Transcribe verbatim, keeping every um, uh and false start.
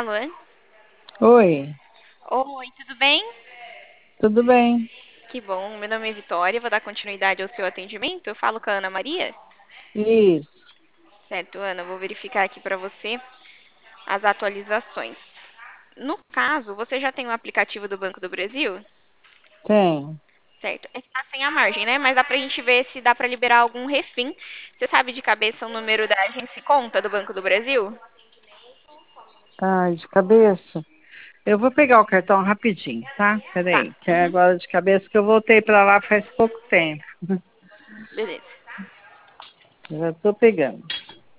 Alô? Oi, Oi, tudo bem? tudo bem? Que bom, meu nome é Vitória, vou dar continuidade ao seu atendimento. Eu falo com a Ana Maria? Isso, Certo, Ana, vou verificar aqui para você as atualizações. No caso, você já tem o aplicativo do Banco do Brasil? tem. Certo, está sem a margem, né? Mas dá pra gente ver se dá para liberar algum refém. Você sabe de cabeça o número da agência e conta do Banco do Brasil? Ai, de cabeça. Eu vou pegar o cartão rapidinho, tá? Tá, Peraí, que é uhum, agora de cabeça que eu voltei para lá faz pouco tempo. beleza. Já tô pegando.